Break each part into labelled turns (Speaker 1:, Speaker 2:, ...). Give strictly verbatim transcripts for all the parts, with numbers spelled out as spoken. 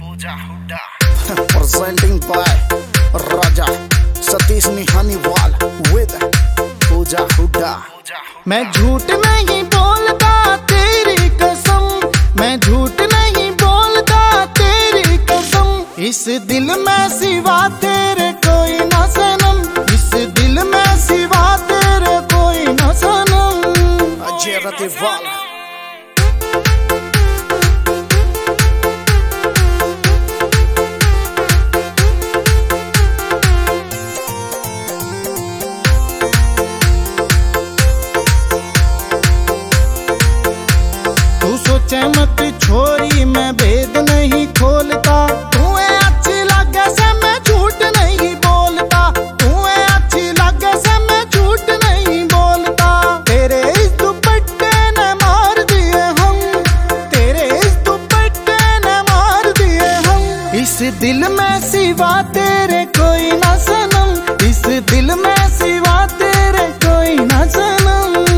Speaker 1: Presenting by Raja Satish Nihaniwal with Pooja Hooda।
Speaker 2: मैं झूठ नहीं बोलता तेरी कसम, मैं झूठ नहीं बोलता तेरी कसम। इस दिल में सिवा तेरे कोई ना सनम, इस दिल में सिवा तेरे कोई ना सनम।
Speaker 1: अजय रतिवाल।
Speaker 2: सोचे मत छोरी मैं भेद नहीं खोलता, तुम्हें अच्छी लगे से मैं झूठ नहीं बोलता, तुम्हें अच्छी लगे से मैं झूठ नहीं बोलता। तेरे इस दुपट्टे ने मार दिए हम, तेरे इस दुपट्टे ने मार दिए हम। इस दिल में सिवा तेरे कोई ना सनम, इस दिल में सिवा तेरे कोई ना सनम।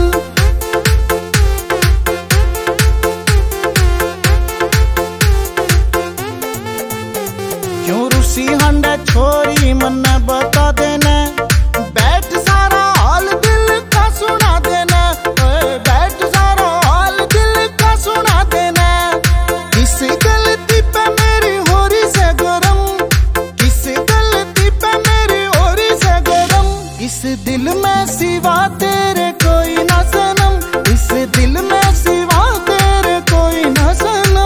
Speaker 2: क्यों रुसी हंडा छोरी मन बता देना, बैठ सारा हाल दिल का सुना देना, बैठ सारा हाल दिल का सुना देना। किस गलती पे मेरी होरी से गरम, किस गलती पे मेरी होरी से गरम। इस दिल में सिवा तेरे कोई ना सनम, इस दिल में सिवा तेरे कोई ना सनम।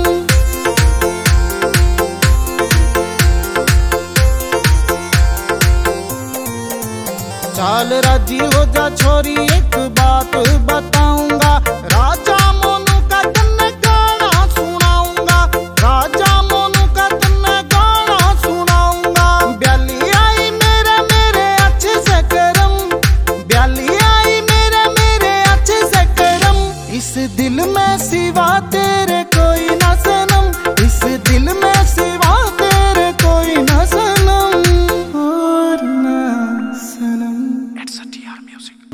Speaker 2: चाल राजी हो जा छोरी एक बात बताऊंगा, राजा मोनू का तन्ने गाना सुनाऊंगा, राजा मोनू का तन्ने गाना सुनाऊंगा। ब्याली आई मेरे मेरे अच्छे से करम, ब्याली आई मेरे मेरे अच्छे से करम। इस दिल में सिवा तेरे कोई ना सनम, इस दिल में सिवा